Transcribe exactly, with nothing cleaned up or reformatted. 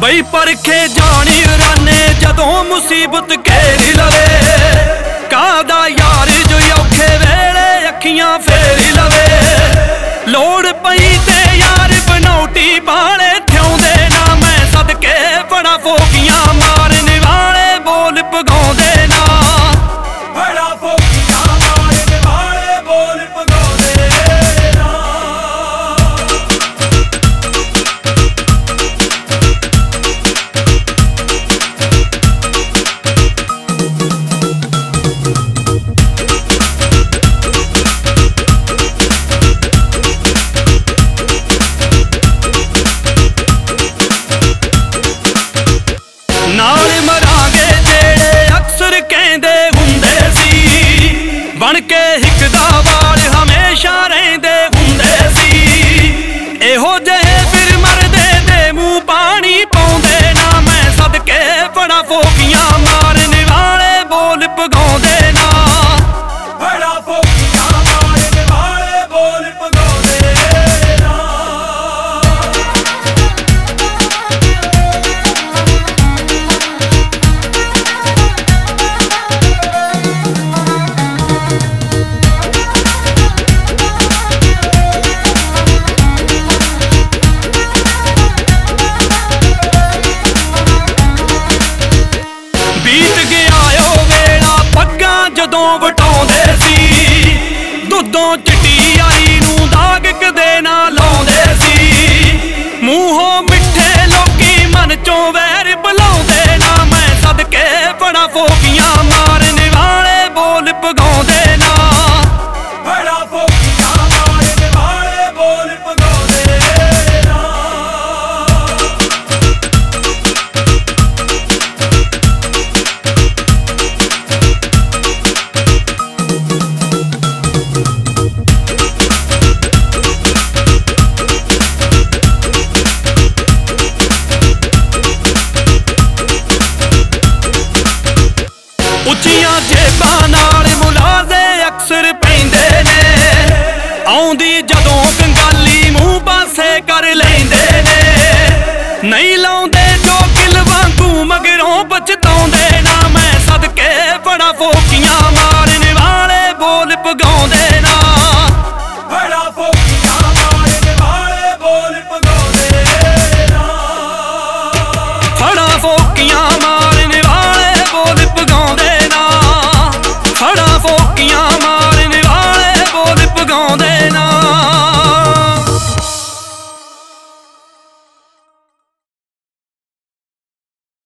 ਬਈ ਪਰਖੇ ਜਾਣੀ ਰਾਨੇ ਜਦੋਂ ਮੁਸੀਬਤ ਘੇਰ ਲਵੇ। ਕਾਹਦਾ ਯਾਰ ਜੋ ਔਖੇ ਵੇਲੇ ਅੱਖੀਆਂ ਫੇਰ ਲਵੇ। ਲੋੜ ਪਈ ਤੇ ਯਾਰ ਬਣਾਉਟੀ ਬਾਲੇ ਥਿਆਉਂਦੇ ਨਾ ਮੈਂ ਸਦਕੇ ਬੜਾ ਫੋਕੀਆਂ ਮਾਰਨ ਵਾਲੇ ਬੋਲ ਪਗਾਉਂਦੇ ਨਾ। ਬੜਾ ਫੋਕੀਆਂ ਮਾਰਨ ਵਾਲੇ ਬੋਲ ਪਗਾਉਂਦੇ ਨਾ। ਨਾਲ ਮਰਾਂਗੇ ਜਿਹੜੇ ਅਕਸਰ ਕਹਿੰਦੇ ਹੁੰਦੇ ਸੀ, ਬਣ ਕੇ ਹਿੱਕ ਦਾ ਵਾਲ ਹਮੇਸ਼ਾ ਰਹਿੰਦੇ ਹੁੰਦੇ ਸੀ। ਇਹੋ ਜਿਹੇ ਫਿਰ ਮਰਦੇ ਦੇ ਮੂੰਹ ਪਾਣੀ ਪਾਉਂਦੇ ਨਾ ਮੈਂ ਸਦਕੇ ਬੜਾ ਫੋਕੀਆਂ ਮਾਰਨ ਵਾਲੇ ਬੋਲ ਪਗਾਉਂਦੇ ਨਾ। ਬੜਾ ਫੋਕੀਆਂ ਮਾਰਨ ਵਾਲੇ ਬੋਲ ਪਗਾਉਂਦੇ ਨਾ। ਬੀਤ ਗਿਆ ਓ ਵੇਲਾ ਪੱਗਾਂ ਜਦੋਂ ਵਟਾਉਂਦੇ ਸੀ, ਦੁੱਧੋਂ ਚਿੱਟੀ ਆਈ ਨੂੰ ਦਾਗ ਕਦੇ ਨਾ ਲਾਉਂਦੇ ਸੀ। ਮੂੰਹੋਂ ਮਿੱਠੇ ਲੋਕੀ ਮਨ ਚੋਂ ਵੈਰ ਬੁਲਾਉਂਦੇ ਨਾ ਮੈਂ ਸਦਕੇ ਬੜਾ ਫੋਕੀਆਂ ਮਾਰਨ ਵਾਲੇ ਬੋਲ ਪਗਾਉਂਦੇ ਨਾ। ਬੜਾ ਫੋਕੀਆਂ ਮਾਰਨ ਵਾਲੇ ਬੋਲ ਪਗਾਉਂਦੇ ਨਾ। ਉੱਚੀਆਂ ਜੇਬਾਂ ਨਾਲ ਮੁਲਾਜ਼ੇ ਅਕਸਰ ਪੈਂਦੇ ਨੇ, ਆਉਂਦੀ ਜਦੋਂ ਕੰਗਾਲੀ ਮੂੰਹ ਪਾਸੇ ਕਰ ਲੈਂਦੇ ਨੇ। ਨਹੀਂ ਲਾਉਂਦੇ ਜੋ ਕਿਲ ਵਾਂਗੂ ਮਗਰੋਂ ਪਛਤਾਉਂਦੇ ਨਾ ਮੈਂ ਸਦਕੇ ਬੜਾ ਫੋਕੀਆਂ ਮਾਰਨ ਵਾਲੇ ਬੋਲ ਪਗਾਉਂਦੇ ਨਾ। ਬੜਾ ਫੋਕੀਆਂ ਮਾਰਨ ਵਾਲੇ ਬੋਲ ਪਗਾਉਂਦੇ ਨਾ। ਫੜਾ ਫੋਕੀਆਂ ਮਾਰਨ ਵਾਲੇ ਬੋਲ ਪਗਾਉਂਦੇ ਨਾ। ਫੜਾ ਫੋਕੀਆਂ ਮਾਰਨ ਵਾਲੇ ਬੋਲ ਪਗਾਉਂਦੇ ਨਾ।